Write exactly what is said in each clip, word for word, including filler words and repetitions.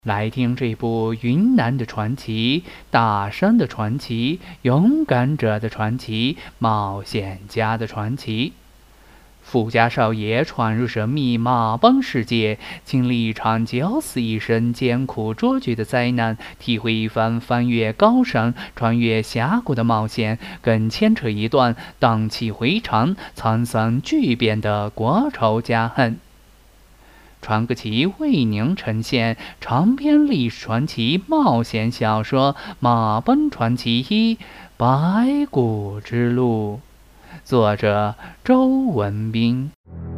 来听这部云南的传奇、大山的传奇、勇敢者的传奇、冒险家的传奇。富家少爷闯入神秘马帮世界，经历一场九死一生、艰苦卓绝的灾难，体会一番翻越高山、穿越峡谷的冒险，更牵扯一段荡气回肠、沧桑巨变的国仇家恨。传个奇为您呈现长篇历史传奇冒险小说《马奔传奇一：白骨之路》，作者周文斌。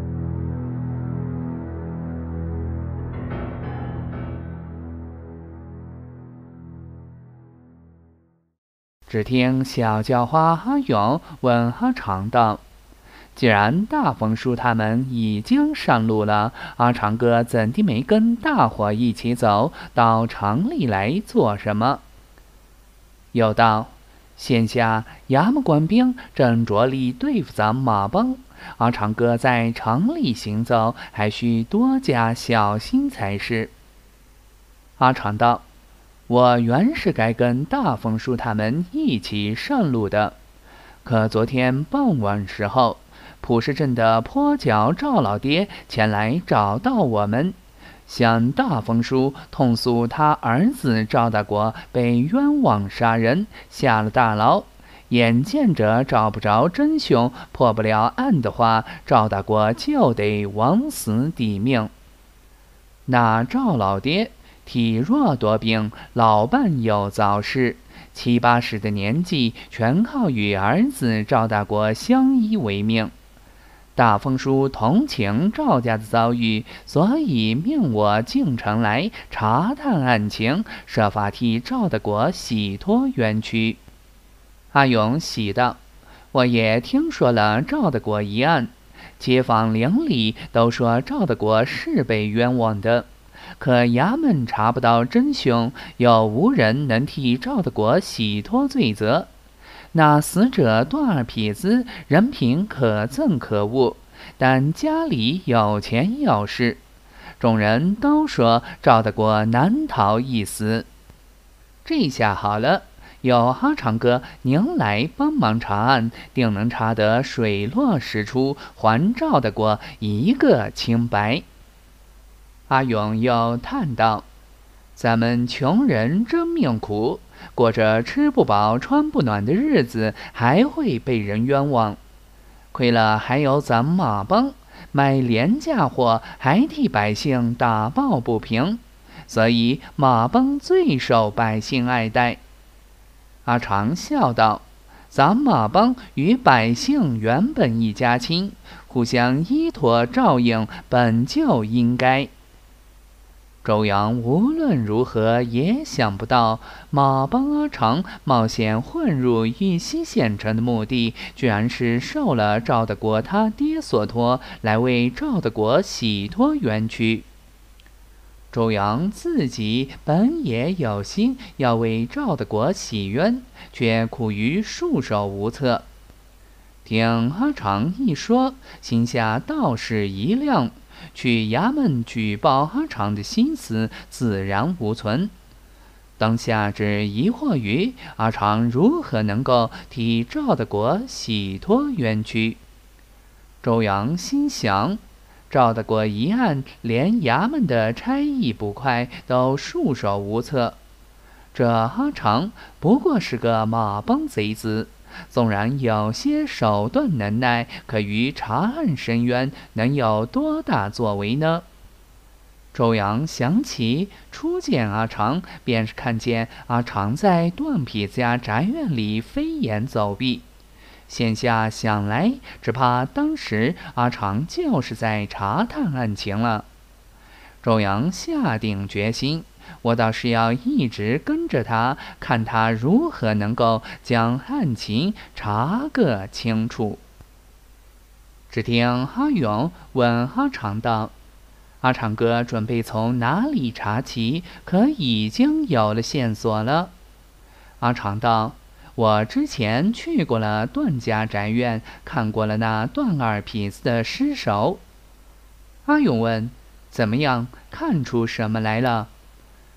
只听小叫花阿勇问阿长道：“既然大风叔他们已经上路了，阿长哥怎地没跟大伙一起走到城里来做什么？”又道：“现下衙门官兵正着力对付咱马帮，阿长哥在城里行走，还需多加小心才是。”阿长道：“我原是该跟大风叔他们一起上路的，可昨天傍晚时候，普氏镇的坡脚赵老爹前来找到我们，向大风叔痛诉他儿子赵大国被冤枉杀人，下了大牢，眼见着找不着真凶，破不了案的话，赵大国就得枉死抵命。那赵老爹体弱多病，老伴又早逝，七八十的年纪，全靠与儿子赵大国相依为命。大风叔同情赵家的遭遇，所以命我进城来查探案情，设法替赵大国洗脱冤屈。”阿勇喜道：“我也听说了赵大国一案，街坊邻里都说赵大国是被冤枉的，可衙门查不到真凶，又无人能替赵大国洗脱罪责。那死者段二痞子人品可憎可恶，但家里有钱有势，众人都说赵大国难逃一死。这下好了，有阿长哥您来帮忙查案，定能查得水落石出，还赵大国一个清白。”阿勇又叹道：“咱们穷人真命苦，过着吃不饱穿不暖的日子，还会被人冤枉。亏了还有咱马帮，买廉价货还替百姓打抱不平，所以马帮最受百姓爱戴。”阿长笑道：“咱马帮与百姓原本一家亲，互相依托照应，本就应该。”周扬无论如何也想不到，马帮阿长冒险混入玉溪县城的目的，居然是受了赵大国他爹所托，来为赵大国洗脱冤屈。周扬自己本也有心要为赵大国洗冤，却苦于束手无策。听阿长一说，心下倒是一亮，去衙门举报阿长的心思自然无存。当下只疑惑于阿长如何能够替赵大国洗脱冤屈。周扬心想，赵大国一案，连衙门的差役捕快都束手无策，这阿长不过是个马帮贼子，纵然有些手段能耐，可于查案申冤能有多大作为呢？周扬想起初见阿长，便是看见阿长在段痞子家宅院里飞檐走壁，现下想来，只怕当时阿长就是在查探案情了。周扬下定决心，我倒是要一直跟着他，看他如何能够将案情查个清楚。只听阿勇问阿长道：“阿长哥准备从哪里查起？可已经有了线索了？”阿长道：“我之前去过了段家宅院，看过了那段二痞子的尸首。”阿勇问：“怎么样？看出什么来了？”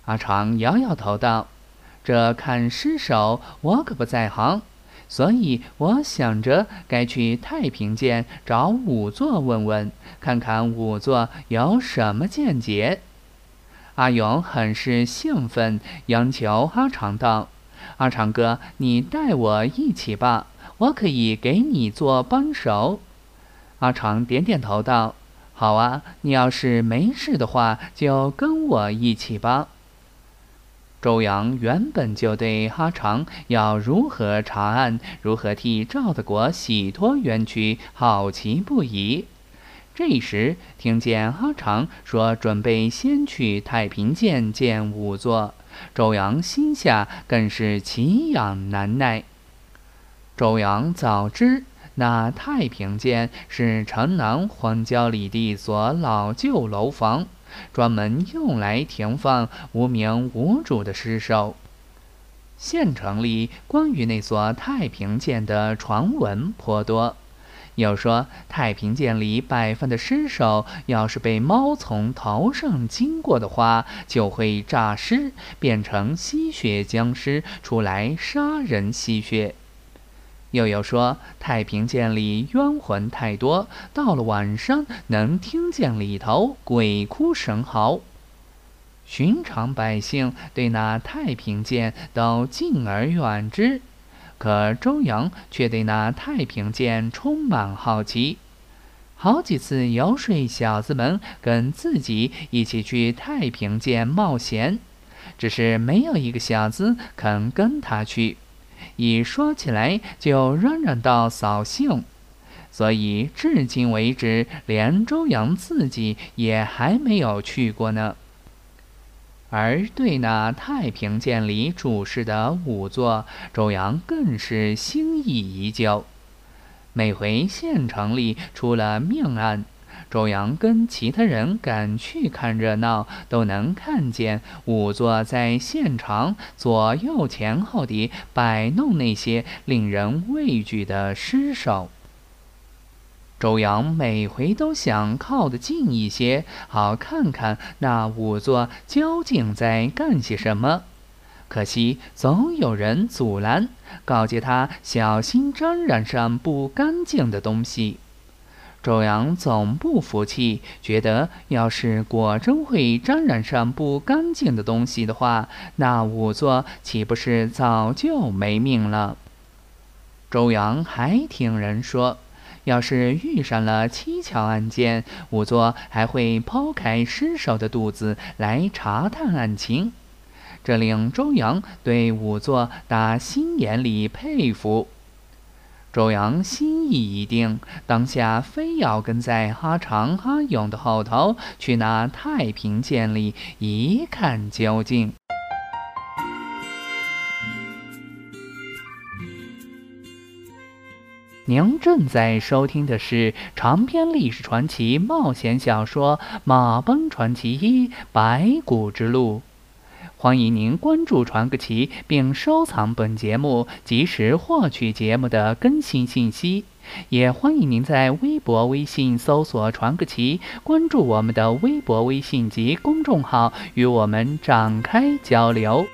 阿长摇摇头道：“这看尸首我可不在行，所以我想着该去太平间找仵作问问，看看仵作有什么见解。”阿勇很是兴奋，央求阿长道：“阿长哥，你带我一起吧，我可以给你做帮手。”阿长点点头道：“好啊，你要是没事的话，就跟我一起吧。”周扬原本就对阿长要如何查案，如何替赵德国洗脱冤屈好奇不已。这时听见阿长说准备先去太平间见仵作，周扬心下更是奇痒难耐。周扬早知那太平间是城南荒郊里的一所老旧楼房，专门用来停放无名无主的尸首。县城里关于那所太平间的传闻颇多，有说太平间里摆放的尸首，要是被猫从头上经过的话，就会诈尸，变成吸血僵尸出来杀人吸血。又有说太平间里冤魂太多，到了晚上能听见里头鬼哭神嚎。寻常百姓对那太平间都敬而远之，可周扬却对那太平间充满好奇，好几次游说小子们跟自己一起去太平间冒险，只是没有一个小子肯跟他去，一说起来就嚷嚷到扫兴，所以至今为止，连周扬自己也还没有去过呢。而对那太平间里主事的仵作，周扬更是心意已久。每回县城里出了命案，周扬跟其他人赶去看热闹，都能看见仵作在现场左右前后地摆弄那些令人畏惧的尸首。周扬每回都想靠得近一些，好看看那仵作究竟在干些什么。可惜总有人阻拦，告诫他小心沾染上不干净的东西。周扬总不服气，觉得要是果真会沾染上不干净的东西的话，那仵作岂不是早就没命了？周扬还听人说，要是遇上了蹊跷案件，仵作还会剖开尸首的肚子来查探案情，这令周扬对仵作打心眼里佩服。周扬心意已定，当下非要跟在阿长、阿勇的后头，去那太平间里一看究竟。您正在收听的是长篇历史传奇冒险小说《马奔传奇一：白骨之路》。欢迎您关注传个奇，并收藏本节目，及时获取节目的更新信息。也欢迎您在微博、微信搜索“传个奇”，关注我们的微博、微信及公众号，与我们展开交流。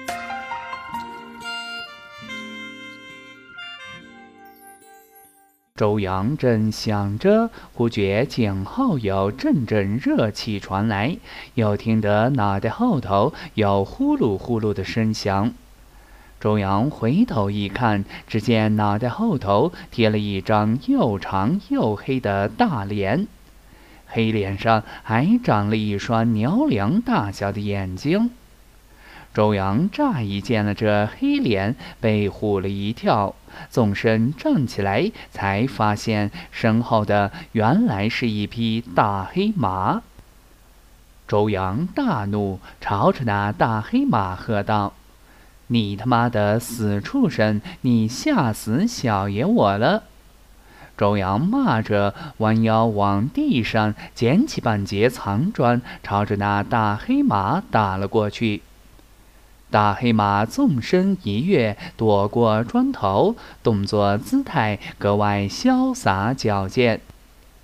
周扬正想着，忽觉颈后有阵阵热气传来，又听得脑袋后头有呼噜呼噜的声响。周扬回头一看，只见脑袋后头贴了一张又长又黑的大脸，黑脸上还长了一双牛铃大小的眼睛。周扬乍一见了这黑脸，被唬了一跳，纵身站起来，才发现身后的原来是一匹大黑马。周扬大怒，朝着那大黑马喝道：“你他妈的死畜生，你吓死小爷我了！”周扬骂着，弯腰往地上捡起半截残砖，朝着那大黑马打了过去。大黑马纵身一跃，躲过砖头，动作姿态格外潇洒矫健。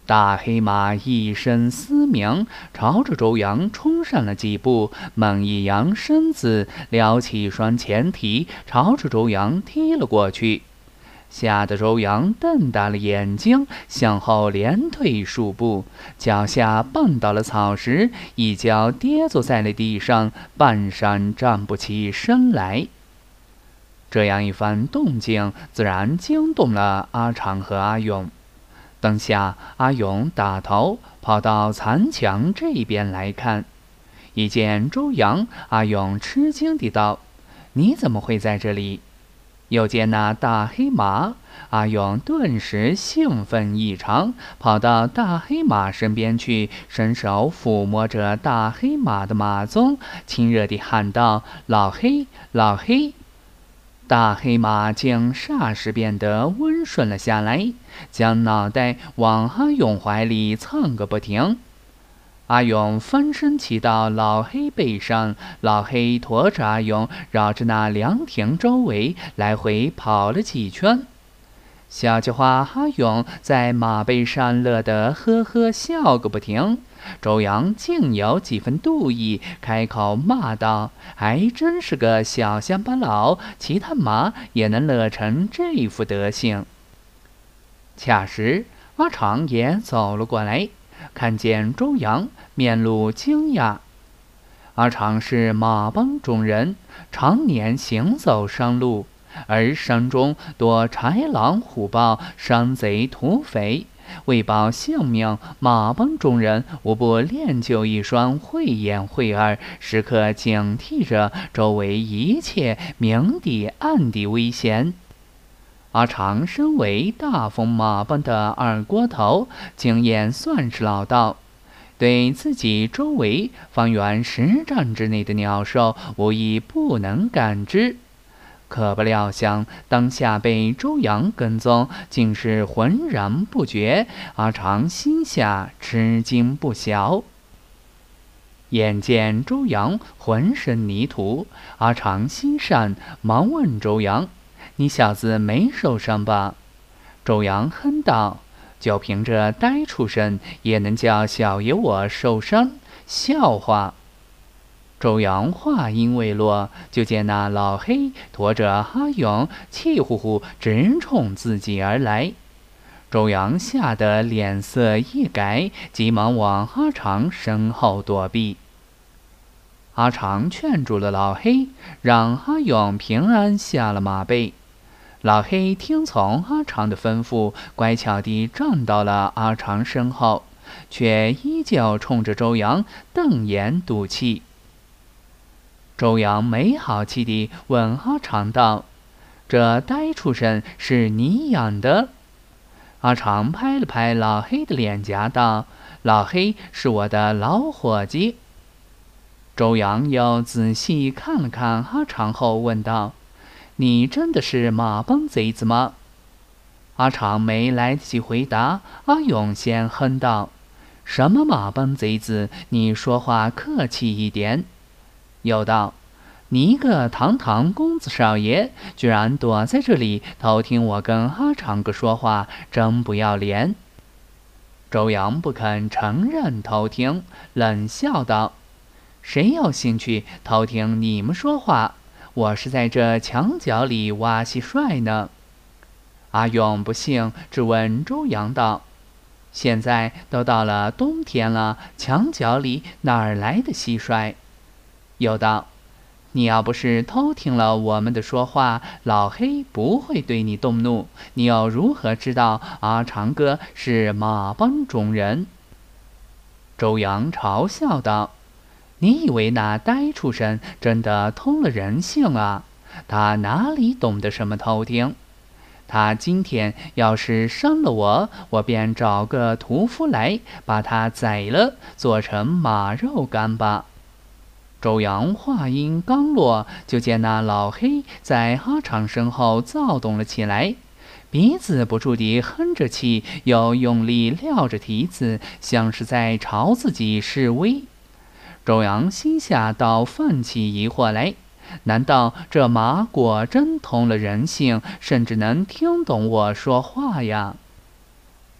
大黑马一声嘶鸣，朝着周扬冲上了几步，猛一扬身子，撩起一双前蹄，朝着周扬踢了过去。吓得周扬瞪大了眼睛，向后连退数步，脚下绊到了草石，一脚跌坐在了地上，半晌站不起身来。这样一番动静，自然惊动了阿长和阿勇。当下，阿勇打头跑到残墙这边来看，一见周扬，阿勇吃惊地道：“你怎么会在这里？”又见那大黑马，阿勇顿时兴奋异常，跑到大黑马身边去，伸手抚摸着大黑马的马鬃，亲热地喊道：“老黑，老黑！”大黑马竟霎时变得温顺了下来，将脑袋往阿勇怀里蹭个不停。阿勇翻身骑到老黑背上，老黑驮着阿勇绕着那凉亭周围来回跑了几圈。小叫花阿勇在马背上乐得呵呵笑个不停。周扬竟有几分妒意，开口骂道：“还真是个小乡巴佬，骑他马也能乐成这副德行。”恰时阿长也走了过来，看见周扬，面露惊讶。阿长是马帮中人，常年行走山路，而山中多豺狼虎豹、山贼土匪，为保性命，马帮中人无不练就一双慧眼慧耳，时刻警惕着周围一切明地暗地危险。阿长身为大风马帮的二锅头，经验算是老道，对自己周围方圆十丈之内的鸟兽无一不能感知。可不料想，当下被周扬跟踪，竟是浑然不觉。阿长心下吃惊不小。眼见周扬浑身泥土，阿长心善，忙问周扬：“你小子没受伤吧？”周扬哼道：“就凭这呆畜生，也能叫小爷我受伤？笑话！”周扬话音未落，就见那老黑驮着阿勇，气呼呼直冲自己而来。周扬吓得脸色一改，急忙往阿长身后躲避。阿长劝住了老黑，让阿勇平安下了马背。老黑听从阿长的吩咐，乖巧地站到了阿长身后，却依旧冲着周扬瞪眼赌气。周扬没好气地问阿长道：“这呆畜生是你养的？”阿长拍了拍老黑的脸颊道：“老黑是我的老伙计。”周扬又仔细看了看阿长后问道：“你真的是马帮贼子吗？”阿长没来得及回答，阿勇先哼道：“什么马帮贼子？你说话客气一点。”又道：“你一个堂堂公子少爷，居然躲在这里偷听我跟阿长哥说话，真不要脸！”周扬不肯承认偷听，冷笑道：“谁有兴趣偷听你们说话？我是在这墙角里挖蟋蟀呢。”阿勇不信，质问周扬道：“现在都到了冬天了，墙角里哪儿来的蟋蟀？”又道：“你要不是偷听了我们的说话，老黑不会对你动怒，你又如何知道阿长哥是马帮中人？”周扬嘲笑道：“你以为那呆畜生真的通了人性啊？他哪里懂得什么偷听？他今天要是伤了我，我便找个屠夫来把他宰了，做成马肉干吧。”周扬话音刚落，就见那老黑在阿长身后躁动了起来，鼻子不住地哼着气，又用力撂着蹄子，像是在朝自己示威。周扬心下倒泛起疑惑来，难道这马果真通了人性，甚至能听懂我说话呀？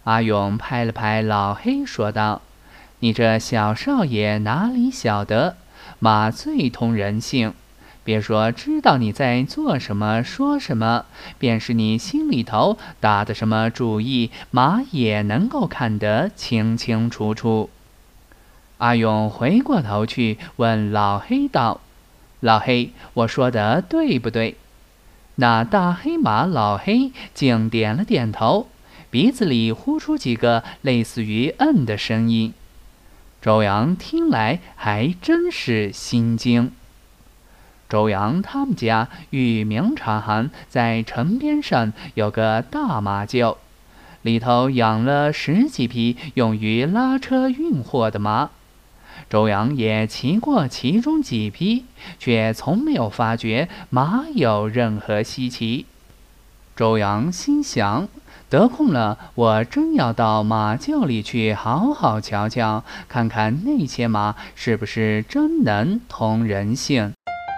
阿勇拍了拍老黑，说道：“你这小少爷哪里晓得，马最通人性。别说知道你在做什么说什么，便是你心里头打的什么主意，马也能够看得清清楚楚。”阿勇回过头去问老黑道：“老黑，我说的对不对？”那大黑马老黑竟点了点头，鼻子里呼出几个类似于嗯的声音。周阳听来还真是心惊。周阳他们家与明察行在城边上有个大马厩，里头养了十几匹用于拉车运货的马。周阳也骑过其中几匹，却从没有发觉马有任何稀奇。周阳心想，得空了，我真要到马厩里去好好瞧瞧，看看那些马是不是真能通人性。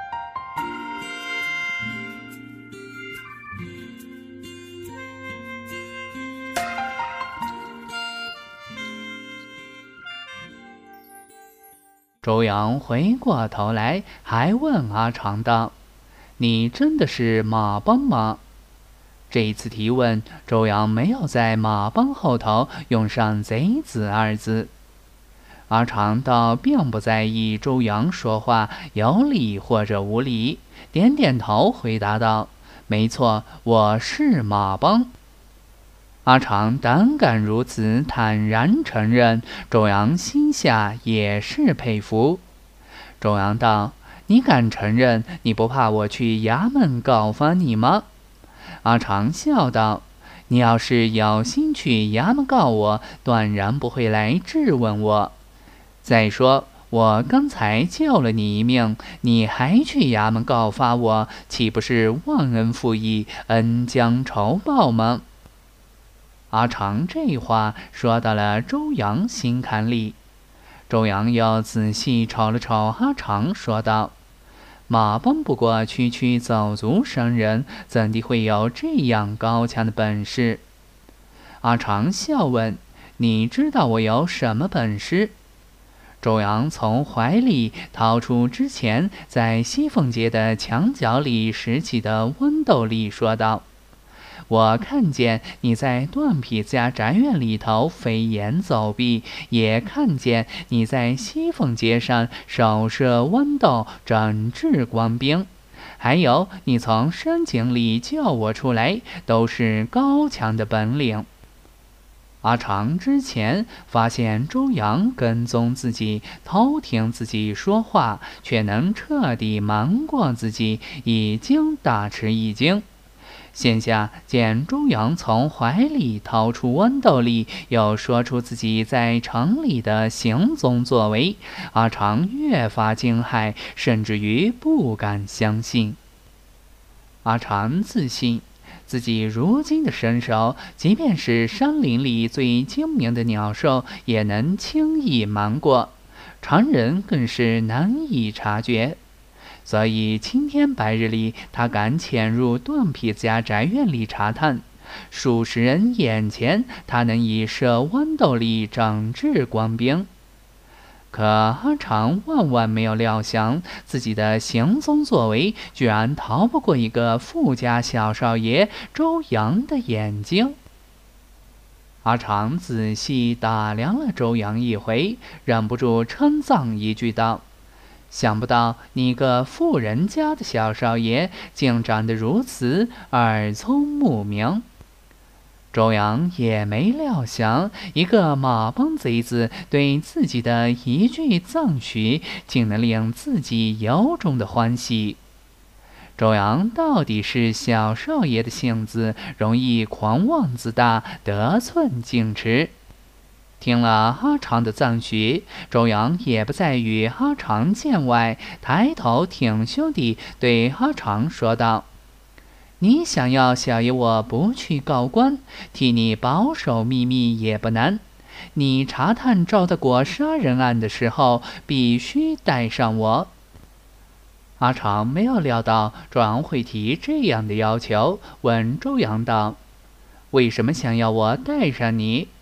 周阳回过头来，还问阿长道：“你真的是马帮吗？”这一次提问，周阳没有在马帮后头用上贼子二字。阿长倒并不在意周阳说话有理或者无理，点点头回答道：“没错，我是马帮。”阿长胆敢如此坦然承认，周阳心下也是佩服。周阳道：“你敢承认，你不怕我去衙门告发你吗？”阿长笑道：“你要是有心去衙门告我，断然不会来质问我。再说，我刚才救了你一命，你还去衙门告发我，岂不是忘恩负义、恩将仇报吗？”阿长这话说到了周阳心坎里。周阳又仔细瞅了瞅阿长，说道：“马帮不过区区走卒商人，怎地会有这样高强的本事？”阿长笑问：“你知道我有什么本事？”周阳从怀里掏出之前在西凤节的墙角里拾起的豌豆粒，说道：“我看见你在段痞子家宅院里头飞檐走壁，也看见你在西凤节上手射豌豆整治官兵，还有你从山井里救我出来，都是高强的本领。”阿长之前发现周阳跟踪自己，偷听自己说话，却能彻底瞒过自己，已经大吃一惊。现下见周阳从怀里掏出豌豆粒，又说出自己在城里的行踪作为，阿长越发惊骇，甚至于不敢相信。阿长自信自己如今的身手，即便是山林里最精明的鸟兽，也能轻易瞒过，常人更是难以察觉。所以青天白日里，他敢潜入段痞子家宅院里查探，数十人眼前，他能以射豌豆粒整治官兵。可阿长万万没有料想，自己的行踪作为居然逃不过一个富家小少爷周阳的眼睛。阿长仔细打量了周阳一回，忍不住称赞一句道：“想不到你个富人家的小少爷，竟长得如此耳聪目明。”周阳也没料想，一个马帮贼子对自己的一句赞许，竟能令自己由衷的欢喜。周阳到底是小少爷的性子，容易狂妄自大，得寸进尺。听了阿长的赞许，周阳也不再与阿长见外，抬头挺胸地对阿长说道：“你想要小爷我不去告官，替你保守秘密也不难。你查探赵德国杀人案的时候，必须带上我。”阿长没有料到周阳会提这样的要求，问周阳道：“为什么想要我带上你？”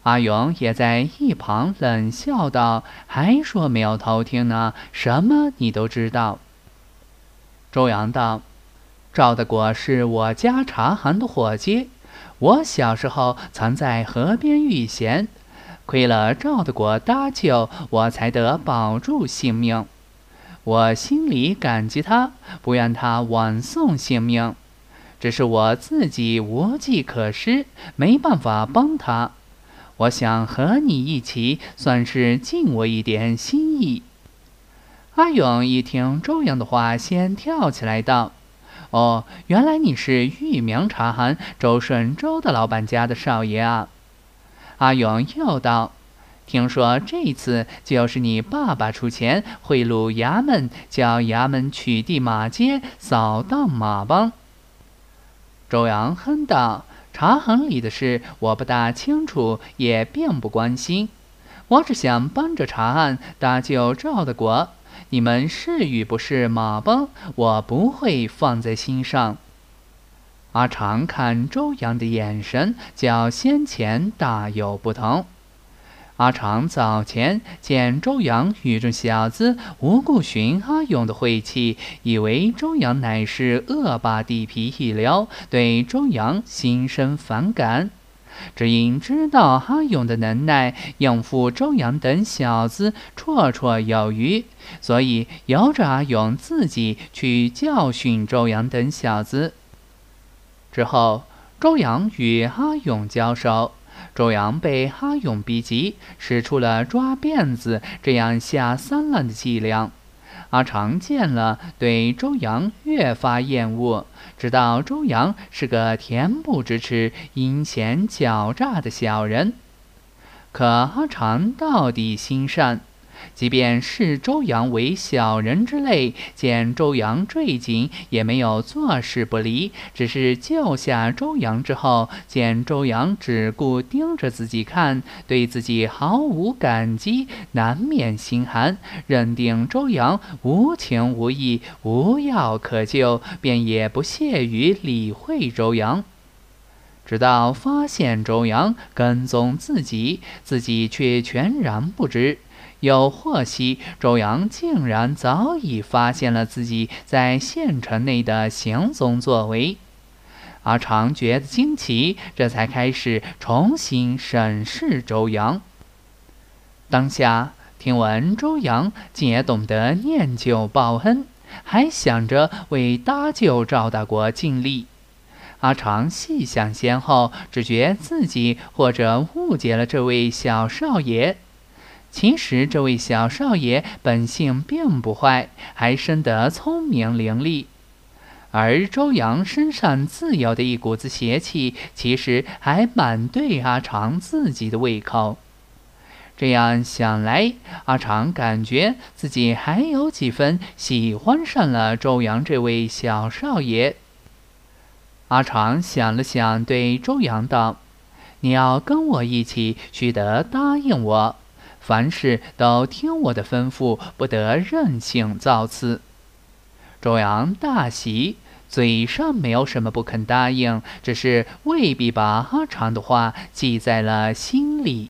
阿勇也在一旁冷笑道：“还说没有偷听呢，什么你都知道。”周扬道：“赵德国是我家茶行的伙计，我小时候曾在河边遇险，亏了赵德国搭救，我才得保住性命。我心里感激他，不愿他枉送性命，只是我自己无计可施，没办法帮他。我想和你一起，算是尽我一点心意。”阿勇一听周扬的话，先跳起来道：“哦，原来你是玉明茶行周顺周的老板家的少爷啊！”阿勇又道：“听说这次就是你爸爸出钱贿赂衙门，叫衙门取缔马街，扫荡马帮。”周扬哼道：“茶行里的事我不大清楚，也并不关心。我只想帮着查案，搭救赵德国。你们是与不是马帮，我不会放在心上。”阿长看周扬的眼神，较先前大有不同。阿长早前见周扬与这小子无故寻阿勇的晦气，以为周扬乃是恶霸地痞一流，对周扬心生反感。只因知道阿勇的能耐，应付周扬等小子绰绰有余，所以由着阿勇自己去教训周扬等小子。之后，周扬与阿勇交手，周扬被阿勇逼急，使出了抓辫子这样下三滥的伎俩。阿长见了，对周扬越发厌恶，知道周扬是个恬不知耻、阴险狡诈的小人。可阿长到底心善，即便视周扬为小人之类，见周扬坠井，也没有坐视不理，只是救下周扬之后，见周扬只顾盯着自己看，对自己毫无感激，难免心寒，认定周扬无情无义，无药可救，便也不屑于理会周扬。直到发现周扬跟踪自己，自己却全然不知。又获悉周扬竟然早已发现了自己在县城内的行踪作为，阿长觉得惊奇，这才开始重新审视周扬。当下听闻周扬竟也懂得念旧报恩，还想着为搭救赵大国尽力。阿长细想先后，只觉自己或者误解了这位小少爷。其实这位小少爷本性并不坏，还生得聪明伶俐，而周扬身上自有的一股子邪气，其实还蛮对阿长自己的胃口。这样想来，阿长感觉自己还有几分喜欢上了周扬这位小少爷。阿长想了想，对周扬道：“你要跟我一起，须得答应我。凡事都听我的吩咐，不得任性造次。”周扬大喜，嘴上没有什么不肯答应，只是未必把阿长的话记在了心里。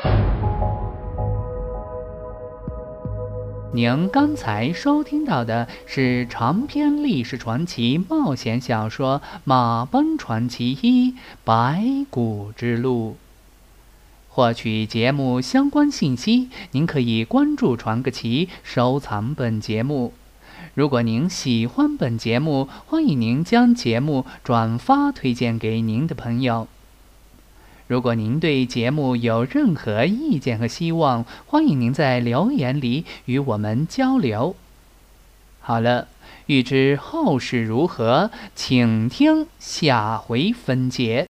您刚才收听到的是长篇历史传奇冒险小说《马奔传奇一：白骨之路》。获取节目相关信息，您可以关注传个奇，收藏本节目。如果您喜欢本节目，欢迎您将节目转发推荐给您的朋友。如果您对节目有任何意见和希望，欢迎您在留言里与我们交流。好了，欲知后事如何，请听下回分解。